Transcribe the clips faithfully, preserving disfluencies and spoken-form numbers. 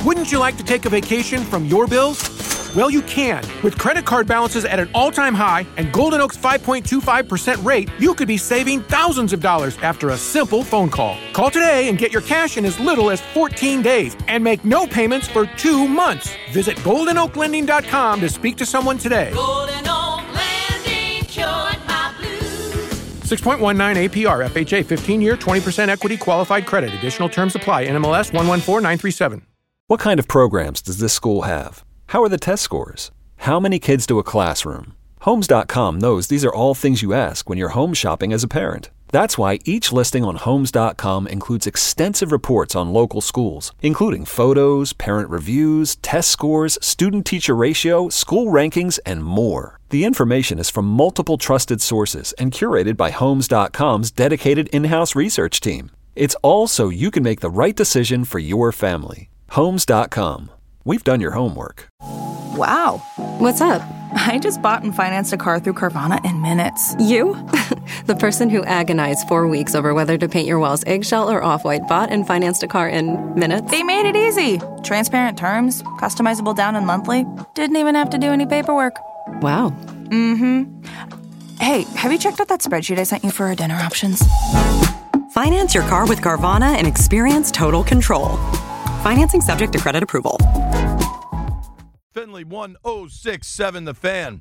Wouldn't you like to take a vacation from your bills? Well, you can. With credit card balances at an all-time high and Golden Oak's five point two five percent rate, you could be saving thousands of dollars after a simple phone call. Call today and get your cash in as little as fourteen days and make no payments for two months. Visit golden oak lending dot com to speak to someone today. Golden Oak Lending, cured my blues. six point one nine A P R, F H A, fifteen-year, twenty percent equity qualified credit. Additional terms apply. N M L S one one four nine three seven. What kind of programs does this school have? How are the test scores? How many kids do a classroom? Homes dot com knows these are all things you ask when you're home shopping as a parent. That's why each listing on Homes dot com includes extensive reports on local schools, including photos, parent reviews, test scores, student-teacher ratio, school rankings, and more. The information is from multiple trusted sources and curated by Homes dot com's dedicated in-house research team. It's all so you can make the right decision for your family. Homes dot com. We've done your homework. Wow. What's up? I just bought and financed a car through Carvana in minutes. You? The person who agonized four weeks over whether to paint your walls eggshell or off-white bought and financed a car in minutes? They made it easy. Transparent terms, customizable down and monthly. Didn't even have to do any paperwork. Wow. Mm-hmm. Hey, have you checked out that spreadsheet I sent you for our dinner options? Finance your car with Carvana and experience total control. Financing subject to credit approval. Finley one oh six point seven The Fan.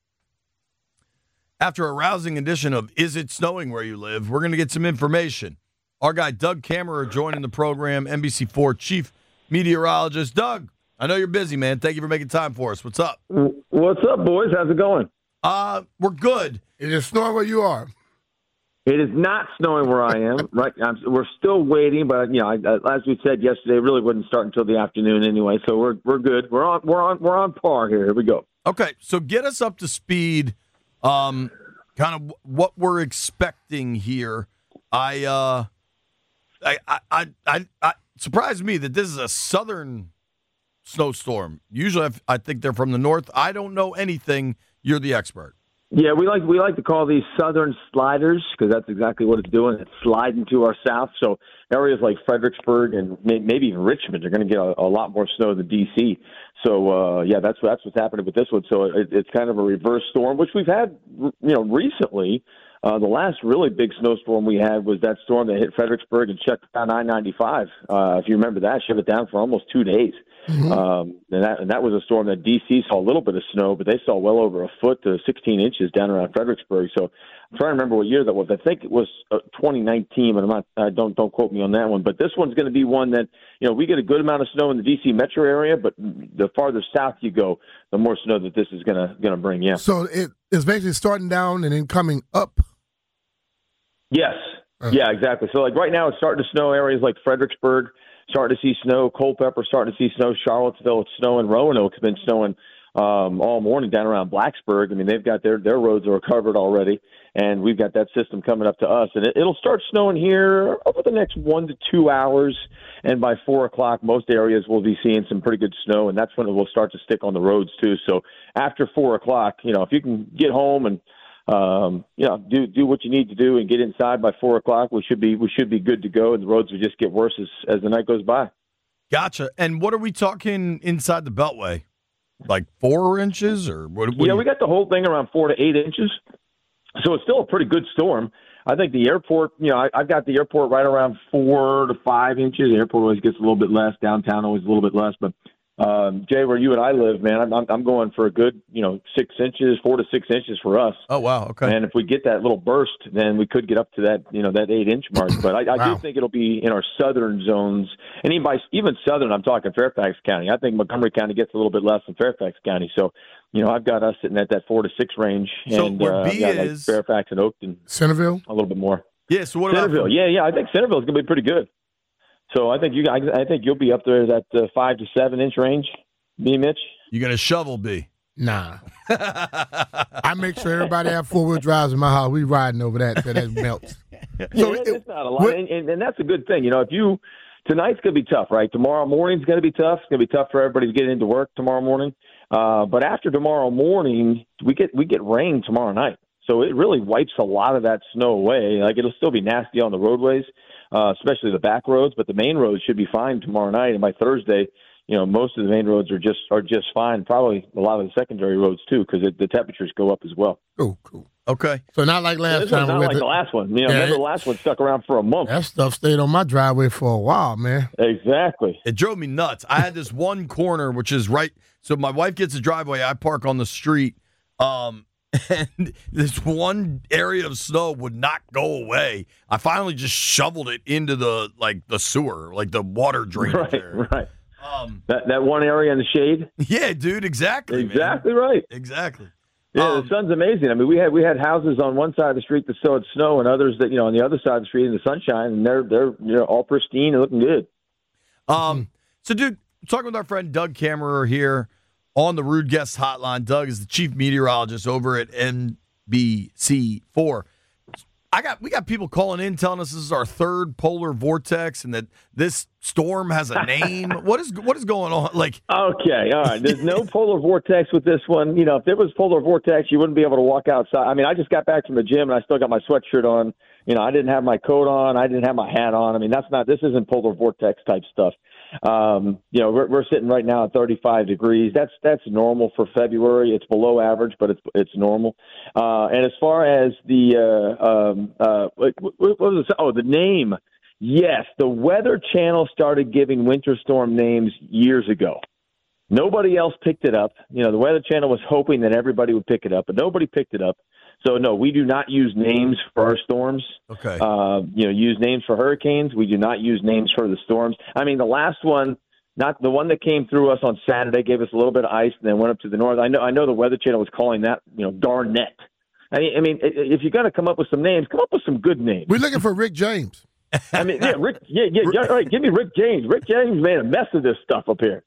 After a rousing edition of Is It Snowing Where You Live, we're going to get some information. Our guy Doug Kammerer joining the program, N B C four chief meteorologist. Doug, I know you're busy, man. Thank you for making time for us. What's up? What's up, boys? How's it going? Uh, we're good. It is snowing where you are. It is not snowing where I am. Right, I'm, we're still waiting, but you know, I, as we said yesterday, it really wouldn't start until the afternoon anyway. So we're we're good. We're on we're on we're on par here. Here we go. Okay, so get us up to speed. Um, kind of what we're expecting here. I uh, I I I, I, I surprised me that this is a southern snowstorm. Usually, I, I think they're from the north. I don't know anything. You're the expert. Yeah, we like we like to call these southern sliders because that's exactly what it's doing. It's sliding to our south. So areas like Fredericksburg and may, maybe even Richmond are going to get a, a lot more snow than D C. So uh, yeah, that's that's what's happening with this one. So it, it's kind of a reverse storm, which we've had, you know, recently. Uh, the last really big snowstorm we had was that storm that hit Fredericksburg and shut down I ninety-five. Uh, if you remember that, shut it down for almost two days. Mm-hmm. Um, and that and that was a storm that D C saw a little bit of snow, but they saw well over a foot to sixteen inches down around Fredericksburg. So I'm trying to remember what year that was. I think it was uh, twenty nineteen, but I'm not. Uh, don't don't quote me on that one. But this one's going to be one that, you know, we get a good amount of snow in the D C metro area, but the farther south you go, the more snow that this is going to going to bring. Yeah. So it is basically starting down and then coming up. Yes. Uh, yeah, exactly. So like right now it's starting to snow areas like Fredericksburg, starting to see snow, Culpeper starting to see snow, Charlottesville, it's snowing, Roanoke's been snowing um, all morning down around Blacksburg. I mean, they've got their, their roads are covered already, and we've got that system coming up to us. And it, it'll start snowing here over the next one to two hours, and by four o'clock, most areas will be seeing some pretty good snow, and that's when it will start to stick on the roads too. So after four o'clock, you know, if you can get home and Um, you know, do do what you need to do and get inside by four o'clock. We should be we should be good to go, and the roads will just get worse as, as the night goes by. Gotcha. And what are we talking inside the Beltway? Like four inches or what? what yeah, you... we got the whole thing around four to eight inches, so it's still a pretty good storm. I think the airport, you know, I, I've got the airport right around four to five inches. The airport always gets a little bit less. Downtown always a little bit less, but. Um, Jay, where you and I live, man, I'm, I'm going for a good, you know, six inches, four to six inches for us. Oh, wow. Okay. And if we get that little burst, then we could get up to that, you know, that eight inch mark. But I, I wow. do think it'll be in our southern zones. And even, by, even southern, I'm talking Fairfax County. I think Montgomery County gets a little bit less than Fairfax County. So, you know, I've got us sitting at that four to six range. So and where uh, B got, is like, Fairfax and Oakton. Centerville? A little bit more. Yeah, so what Centerville. about Yeah, yeah. I think Centerville is going to be pretty good. So I think you guys, I think you'll be up there at that uh, five to seven inch range. B, Mitch? You going to shovel, B? Nah. I make sure everybody have four-wheel drives in my house. We riding over that until that melts. Yeah, so it, it's not a lot, and, and, and that's a good thing. You know, if you – tonight's going to be tough, right? Tomorrow morning's going to be tough. It's going to be tough for everybody to get into work tomorrow morning. Uh, but after tomorrow morning, we get we get rain tomorrow night. So it really wipes a lot of that snow away. Like, it'll still be nasty on the roadways, uh, especially the back roads, but the main roads should be fine tomorrow night. And by Thursday – you know, most of the main roads are just are just fine. Probably a lot of the secondary roads too, because the temperatures go up as well. Cool, cool. Okay. So not like last this time. Not we like the, the last one. You know, yeah, remember it, the last one stuck around for a month. That stuff stayed on my driveway for a while, man. Exactly. It drove me nuts. I had this one corner, which is right. So my wife gets a driveway. I park on the street. Um, and this one area of snow would not go away. I finally just shoveled it into the like the sewer, like the water drainage Right, area. right. Um, that that one area in the shade. Yeah, dude. Exactly. Exactly man. right. Exactly. Yeah, um, the sun's amazing. I mean, we had we had houses on one side of the street that still had snow, and others that you know on the other side of the street in the sunshine, and they're they're you know all pristine and looking good. Um. So, dude, talking with our friend Doug Kammerer here on the Rude Guest Hotline. Doug is the chief meteorologist over at N B C four. I got we got people calling in telling us this is our third polar vortex and that this storm has a name. what is what is going on? Like, okay, all right. There's no polar vortex with this one. You know, if there was polar vortex, you wouldn't be able to walk outside. I mean, I just got back from the gym and I still got my sweatshirt on. You know, I didn't have my coat on. I didn't have my hat on. I mean, that's not. This isn't polar vortex type stuff. Um, you know, we're, we're sitting right now at thirty-five degrees. That's that's normal for February. It's below average, but it's it's normal. Uh, and as far as the uh, um, uh, what, what was it? Oh, the name. Yes, the Weather Channel started giving winter storm names years ago. Nobody else picked it up. You know, the Weather Channel was hoping that everybody would pick it up, but nobody picked it up. So, no, we do not use names for our storms. Okay. Uh, you know, use names for hurricanes. We do not use names for the storms. I mean, the last one, not the one that came through us on Saturday, gave us a little bit of ice and then went up to the north. I know I know the Weather Channel was calling that, you know, Darnette. I mean, I mean if you're going to come up with some names, come up with some good names. We're looking for Rick James. I mean, yeah, Rick, yeah, yeah, yeah, all right, give me Rick James. Rick James made a mess of this stuff up here.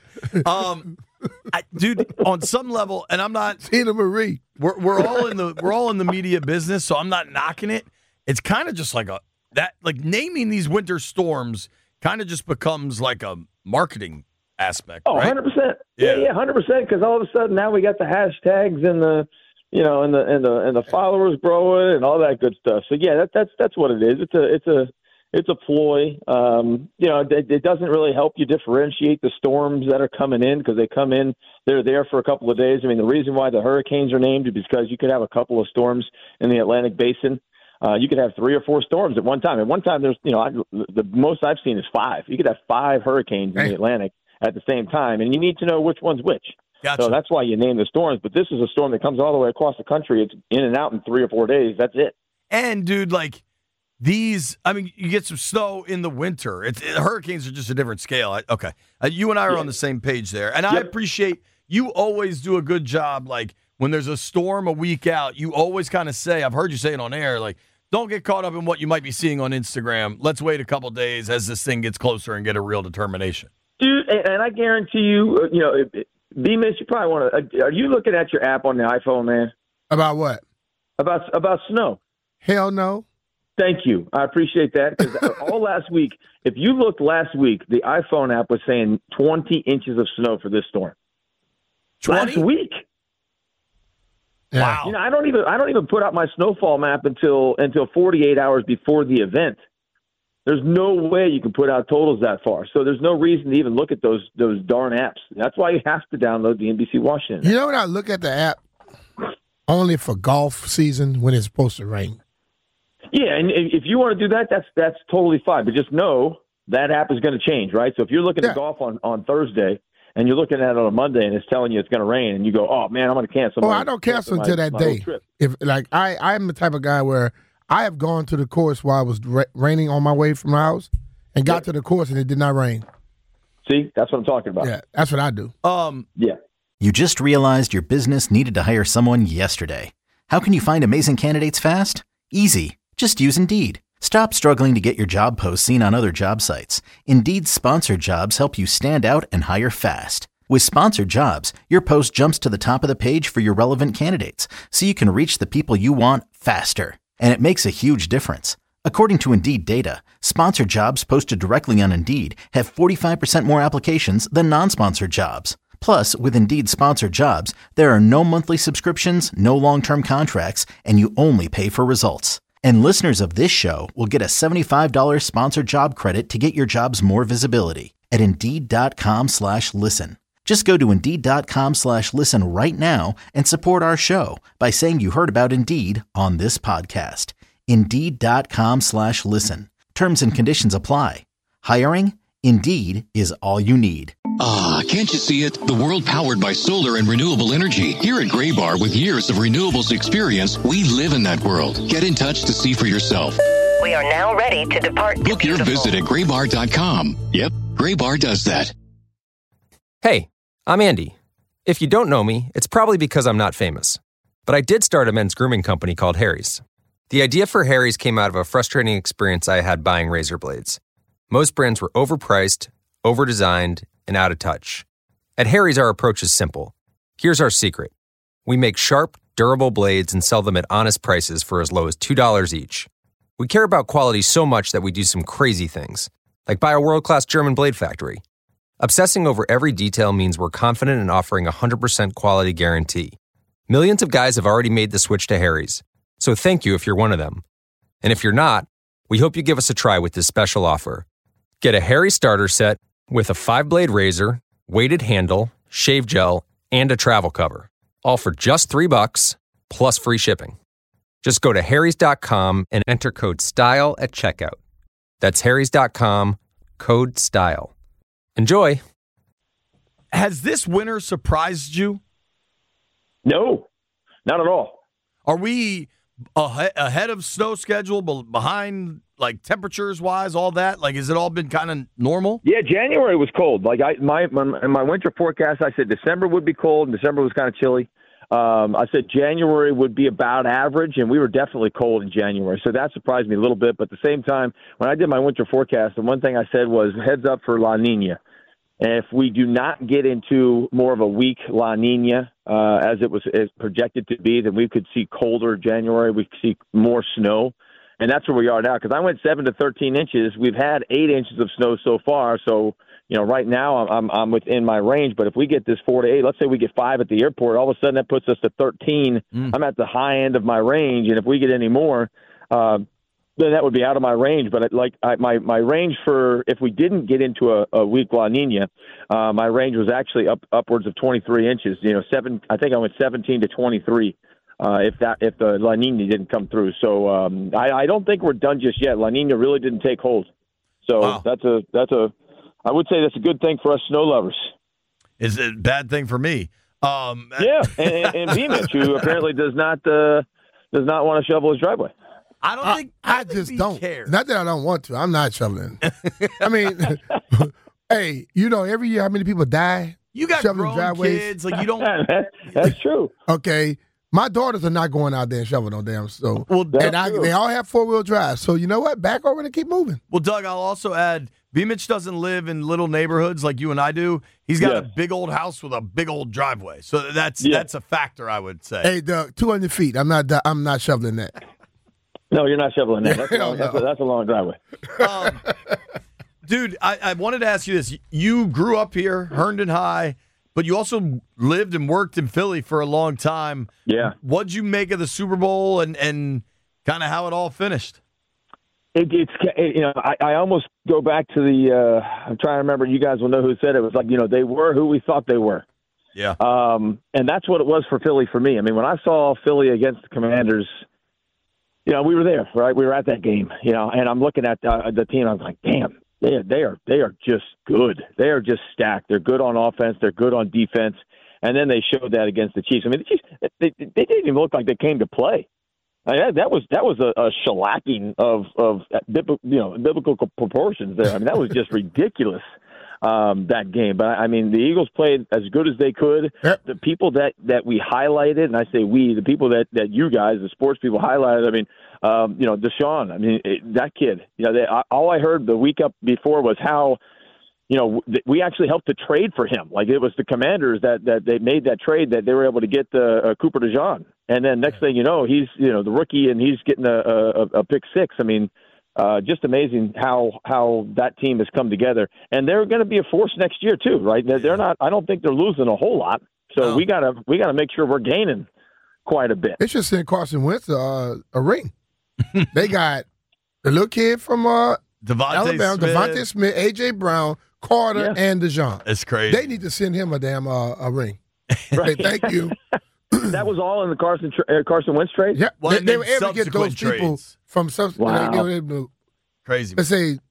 um, I, dude, on some level, and I'm not Tina Marie. We're we're all in the we're all in the media business, so I'm not knocking it. It's kind of just like a that like naming these winter storms kind of just becomes like a marketing aspect. Oh, right? one hundred percent. Yeah, yeah, one hundred percent. Because all of a sudden now we got the hashtags and the. You know, and the and the and the followers growing and all that good stuff. So yeah, that, that's that's what it is. It's a it's a it's a ploy. Um, you know, it, it doesn't really help you differentiate the storms that are coming in because they come in. They're there for a couple of days. I mean, the reason why the hurricanes are named is because you could have a couple of storms in the Atlantic Basin. Uh, you could have three or four storms at one time. At one time, there's you know I, the most I've seen is five. You could have five hurricanes in the Atlantic at the same time, and you need to know which one's which. Gotcha. So that's why you name the storms. But this is a storm that comes all the way across the country. It's in and out in three or four days. That's it. And, dude, like, these, I mean, you get some snow in the winter. It's it, hurricanes are just a different scale. I, okay. Uh, you and I are yeah. on the same page there. And yep. I appreciate you always do a good job. Like, when there's a storm a week out, you always kind of say, I've heard you say it on air, like, don't get caught up in what you might be seeing on Instagram. Let's wait a couple days as this thing gets closer and get a real determination. Dude, and, and I guarantee you, you know, it, it, B-Miss, you probably want to. Are you looking at your app on the iPhone, man? About what? About about snow. Hell no. Thank you. I appreciate that because all last week, if you looked last week, the iPhone app was saying twenty inches of snow for this storm. twenty? Last week. Yeah. Wow. You know, I don't even I don't even put out my snowfall map until until forty-eight hours before the event. There's no way you can put out totals that far. So there's no reason to even look at those those darn apps. That's why you have to download the N B C Washington app. You know what? I look at the app only for golf season when it's supposed to rain. Yeah, and if you want to do that, that's that's totally fine. But just know that app is going to change, right? So if you're looking yeah. at golf on, on Thursday and you're looking at it on a Monday and it's telling you it's going to rain and you go, oh, man, I'm going to cancel. Oh, my, I don't cancel my, until that my day. If like I, I'm the type of guy where I have gone to the course while it was ra- raining on my way from the house and got yeah. to the course and it did not rain. See, that's what I'm talking about. Yeah, that's what I do. Um, yeah. You just realized your business needed to hire someone yesterday. How can you find amazing candidates fast? Easy. Just use Indeed. Stop struggling to get your job posts seen on other job sites. Indeed's sponsored jobs help you stand out and hire fast. With sponsored jobs, your post jumps to the top of the page for your relevant candidates, so you can reach the people you want faster. And it makes a huge difference. According to Indeed data, sponsored jobs posted directly on Indeed have forty-five percent more applications than non-sponsored jobs. Plus, with Indeed sponsored jobs, there are no monthly subscriptions, no long-term contracts, and you only pay for results. And listeners of this show will get a seventy-five dollars sponsored job credit to get your jobs more visibility at Indeed.com slash listen. Just go to Indeed.com slash listen right now and support our show by saying you heard about Indeed on this podcast. Indeed.com slash listen. Terms and conditions apply. Hiring? Indeed is all you need. Ah, can't you see it? The world powered by solar and renewable energy. Here at Gray Bar, with years of renewables experience, we live in that world. Get in touch to see for yourself. We are now ready to depart. Book your visit at gray bar dot com. Yep, Gray Bar does that. Hey, I'm Andy. If you don't know me, it's probably because I'm not famous. But I did start a men's grooming company called Harry's. The idea for Harry's came out of a frustrating experience I had buying razor blades. Most brands were overpriced, overdesigned, and out of touch. At Harry's, our approach is simple. Here's our secret. We make sharp, durable blades and sell them at honest prices for as low as two dollars each. We care about quality so much that we do some crazy things, like buy a world-class German blade factory. Obsessing over every detail means we're confident in offering a one hundred percent quality guarantee. Millions of guys have already made the switch to Harry's, so thank you if you're one of them. And if you're not, we hope you give us a try with this special offer. Get a Harry starter set with a five-blade razor, weighted handle, shave gel, and a travel cover, all for just three bucks plus free shipping. Just go to harrys dot com and enter code STYLE at checkout. That's harrys dot com, code STYLE. Enjoy. Has this winter surprised you? No, not at all. Are we ahe- ahead of snow schedule, be- behind, like, temperatures-wise, all that? Like, has it all been kind of normal? Yeah, January was cold. Like, I my, my in my winter forecast, I said December would be cold, and December was kind of chilly. Um, I said January would be about average, and we were definitely cold in January. So that surprised me a little bit. But at the same time, when I did my winter forecast, the one thing I said was heads up for La Nina. And if we do not get into more of a weak La Nina, uh, as it was as projected to be, then we could see colder January. We could see more snow. And that's where we are now. Because I went seven to thirteen inches. We've had eight inches of snow so far. So, you know, right now I'm I'm within my range. But if we get this four to eight, let's say we get five at the airport, all of a sudden that puts us to thirteen. Mm. I'm at the high end of my range. And if we get any more, uh, then that would be out of my range. But like I, my my range for if we didn't get into a, a weak La Nina, uh, my range was actually up upwards of twenty-three inches. You know, seven. I think I went seventeen to twenty-three. Uh, if that if the La Nina didn't come through, so um, I, I don't think we're done just yet. La Nina really didn't take hold, so wow. that's a that's a I would say that's a good thing for us snow lovers. Is it a bad thing for me? Um, yeah, and, and Beamish, who apparently does not uh, does not want to shovel his driveway. I don't I, think I, I think just he don't. cares. Not that I don't want to. I'm not shoveling. I mean, hey, you know, every year how many people die? You got shoveling grown driveways? kids, like you don't. That's true. Okay. My daughters are not going out there and shoveling no damn snow. Well, and I, they all have four-wheel drive. So you know what? Back over and keep moving. Well, Doug, I'll also add, B-Mitch doesn't live in little neighborhoods like you and I do. He's got yeah. a big old house with a big old driveway. So that's yeah. that's a factor, I would say. Hey, Doug, two hundred feet. I'm not I'm not shoveling that. No, you're not shoveling that. That's, a, long, that's, a, that's a long driveway. Um, dude, I, I wanted to ask you this. You grew up here, Herndon High, but you also lived and worked in Philly for a long time. Yeah. What'd you make of the Super Bowl and, and kind of how it all finished? It, it's you know I, I almost go back to the uh, I'm trying to remember. You guys will know who said it. It was like you know they were who we thought they were. Yeah. Um, and that's what it was for Philly for me. I mean, when I saw Philly against the Commanders, you know we were there, right? We were at that game, you know, and I'm looking at uh, the team. I was like, damn. They are, they are they are just good. They are just stacked. They're good on offense. They're good on defense. And then they showed that against the Chiefs. I mean, the Chiefs, they, they didn't even look like they came to play. I mean, that, that was that was a, a shellacking of of you know biblical proportions there. I mean, that was just ridiculous. Um, that game, but I mean, the Eagles played as good as they could. Yep. The people that, that we highlighted, and I say we, the people that, that you guys, the sports people, highlighted. I mean, um, you know, Deshaun. I mean, it, that kid. You know, they, I, all I heard the week up before was how, you know, th- we actually helped to trade for him. Like it was the Commanders that, that they made that trade that they were able to get uh, uh, Cooper DeJean, and then next thing you know, he's you know the rookie and he's getting a, a, a pick six. I mean. Uh, just amazing how how that team has come together, and they're going to be a force next year too, right? They're, they're not. I don't think they're losing a whole lot, so no. we gotta we gotta make sure we're gaining quite a bit. It should send Carson Wentz uh, a ring. They got the little kid from uh, Devontae Alabama, Smith. Devontae Smith, A J. Brown, Carter, Yeah. and DeJohn. It's crazy. They need to send him a damn uh, a ring. Say thank you. That was all in the Carson tra- uh, Carson Wentz trade? Yeah, Well, they, and they then were able to get those subsequent people trades. from some. Wow. They were able to, Crazy. let's say,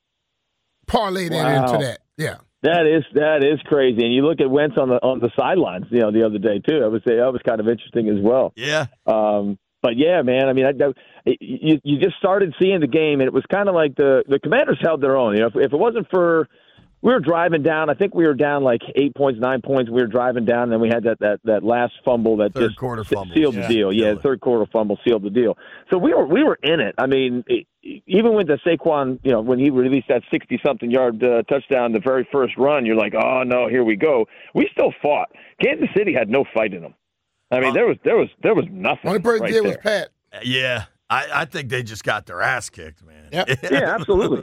parlay that Wow. into that. Yeah. That is that is crazy. And you look at Wentz on the on the sidelines, you know, the other day too. I would say that was kind of interesting as well. Yeah. Um, but yeah, man. I mean, I, I, you you just started seeing the game, and it was kind of like the the Commanders held their own. You know, if, if it wasn't for we were driving down, I think we were down like eight points, nine points. We were driving down, and then we had that that, that last fumble that Third just quarter se- fumble. sealed Yeah. the deal. Yeah, Killer. third quarter fumble sealed the deal. So we were we were in it. I mean, it, even with the Saquon, you know, when he released that sixty-something yard uh, touchdown, the very first run, you're like, oh no, here we go. We still fought. Kansas City had no fight in them. I mean, Uh, there was there was there was nothing. Only person right did there. was Pat. Yeah. I, I think they just got their ass kicked, man. Yep. Yeah, absolutely.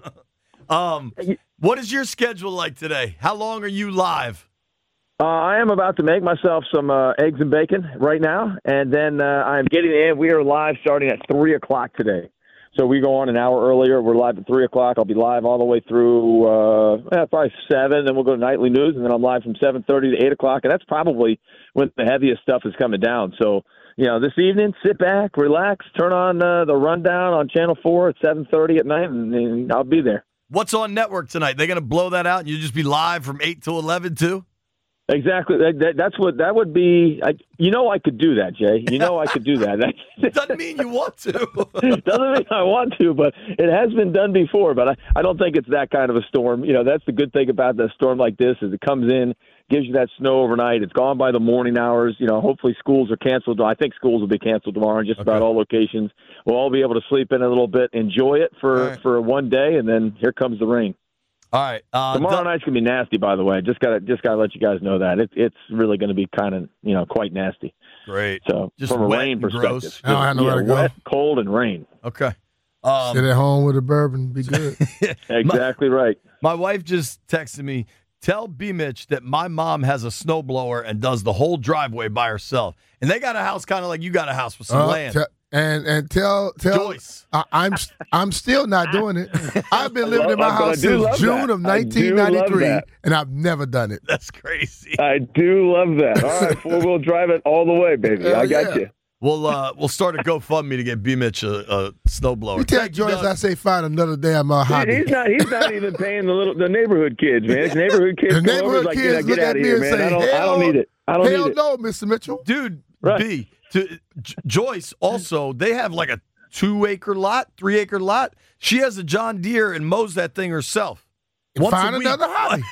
um, what is your schedule like today? How long are you live? Uh, I am about to make myself some uh, eggs and bacon right now, and then uh, I'm getting in. We are live starting at three o'clock today. So we go on an hour earlier. We're live at three o'clock. I'll be live all the way through uh, eh, probably seven. Then we'll go to nightly news, and then I'm live from seven thirty to eight o'clock. And that's probably when the heaviest stuff is coming down. So, you know, this evening, sit back, relax, turn on uh, the rundown on Channel four at seven thirty at night, and, and I'll be there. What's on network tonight? They're going to blow that out and you just be live from eight to eleven too? Exactly. That, that, that's what that would be. I, you know, I could do that, Jay. You know, I could do that. Doesn't mean you want to. Doesn't mean I want to, but it has been done before. But I, I don't think it's that kind of a storm. You know, that's the good thing about a storm like this is it comes in, gives you that snow overnight. It's gone by the morning hours. You know, hopefully schools are canceled. I think schools will be canceled tomorrow in just Okay. about all locations. We'll all be able to sleep in a little bit, enjoy it for, right. for one day, and then here comes the rain. All right. Uh, Tomorrow Doug- night's gonna be nasty, by the way. Just gotta just gotta let you guys know that it, it's really gonna be kind of you know quite nasty. Great. So Just from a wet rain and perspective, gross. I don't have nowhere yeah, to go. wet, cold, and rain. Okay. Um, Sit at home with a bourbon, be good. Exactly right. My wife just texted me, tell B. Mitch that my mom has a snowblower and does the whole driveway by herself. And they got a house kind of like you got a house with some Uh, land. te- and and tell tell Joyce. I, I'm I'm still not doing it. I've been living in my love- but I house do since love June that. of I do love nineteen ninety-three, that. and I've never done it. That's crazy. I do love that. All right, four wheel drive it all the way, baby. Hell I got yeah. you. We'll uh, we'll start a GoFundMe to get B. Mitch a, a snowblower. You tell Thank you, Joyce Doug. I say find another damn uh, Dude, hobby. he's not. He's not even paying the little the neighborhood kids, man. His neighborhood kids. The come over, neighborhood like, kids yeah, look get out at of me here, and man. say, I don't. I don't hell, need it. I don't hell need it. no, Mister Mitchell. Dude, Right. B, to, J- Joyce also, they have like a two acre lot, three acre lot. She has a John Deere and mows that thing herself. Once Find a week. another hobby.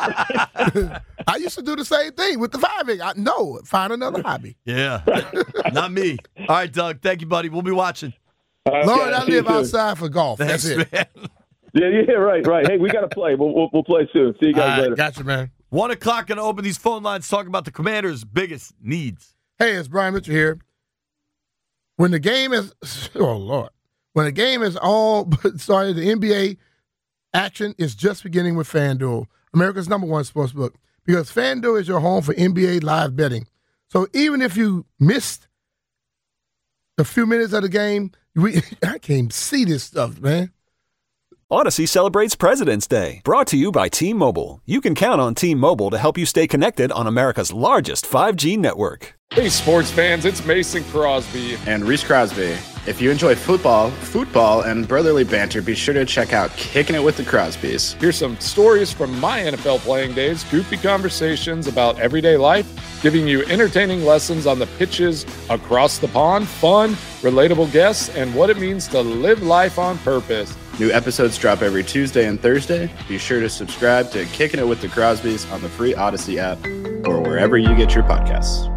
I used to do the same thing with the five acre. I, no, find another hobby. Yeah, not me. All right, Doug. Thank you, buddy. We'll be watching. All right, Lord, guys, I see you live soon. outside for golf. Thanks, That's it. man. Yeah, yeah, right, right. Hey, we got to play. We'll, we'll we'll play soon. See you guys All right, later. gotcha, man. One o'clock, going to open these phone lines, talking about the Commanders' biggest needs. Hey, it's Brian Mitchell here. When the game is, oh Lord, when the game is all but started, the N B A action is just beginning with FanDuel, America's number one sports book, because FanDuel is your home for N B A live betting. So even if you missed a few minutes of the game, we, I can't see this stuff, man. Odyssey celebrates President's Day, brought to you by T-Mobile. You can count on T-Mobile to help you stay connected on America's largest five G network. Hey, sports fans, it's Mason Crosby. And Reese Crosby. If you enjoy football, football, and brotherly banter, be sure to check out Kicking It with the Crosbys. Here's some stories from my N F L playing days, goofy conversations about everyday life, giving you entertaining lessons on the pitches across the pond, fun, relatable guests, and what it means to live life on purpose. New episodes drop every Tuesday and Thursday. Be sure to subscribe to Kicking It with the Crosbys on the free Odyssey app or wherever you get your podcasts.